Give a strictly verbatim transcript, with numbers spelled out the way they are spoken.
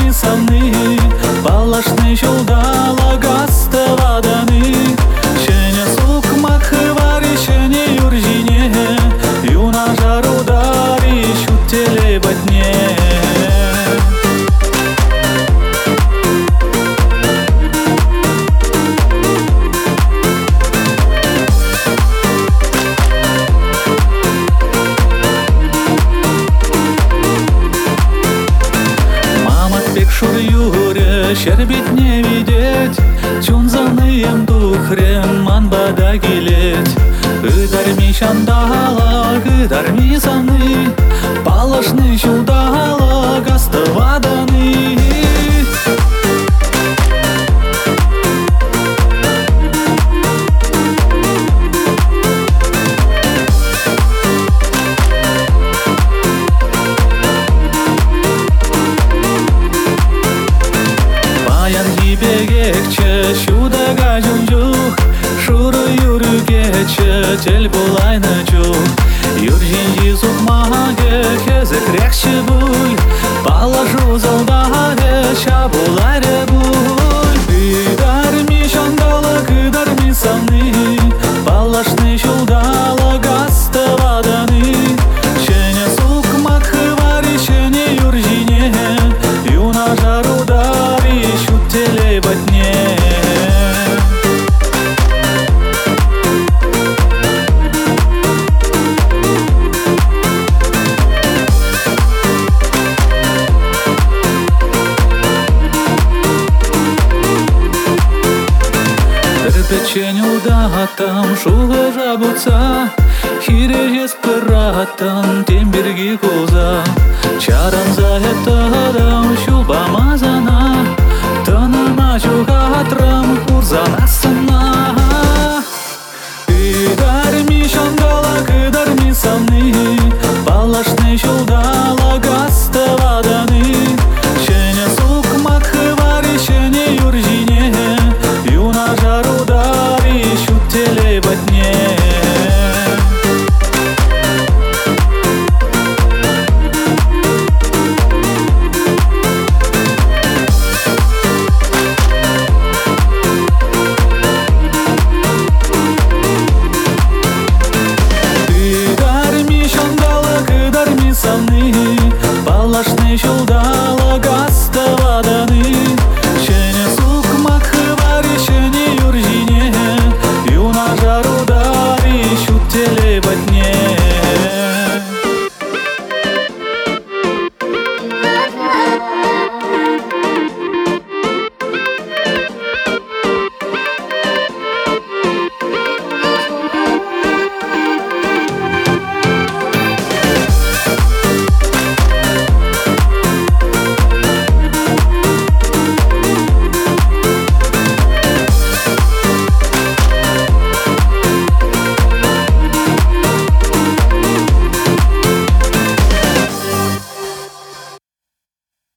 мисалны, палашны жолдала гасты ваданы. Шене сукмак хывари, шене юржине, юна жарудари, шутеле батне. Шур юре, шербит не видеть, чунзаныем тухрем манбада гилеть. Ыдарми шандала, ыдарми саны, палашны шулдала, гастываданы. Бегекче, шудага жунжух, шуру юргече, тел булайны чух. Юржинжи сукмаге, хезек рекши буй, палашу залдаге, ша булайре буй. Кыдарми шандала, кыдарми саны, палашны шулдала, гастываданы. Шене сукмак хывари, шене юржине, юна жарудари, шутеле батне. Печень удатам, шуга жабуца, хирежес пыратам, темберги коза. Чаран заетадам, шуба мазана, танана чугатрам, курзана сана. Кыдарми шандала, кыдарми саны, палашны шулда.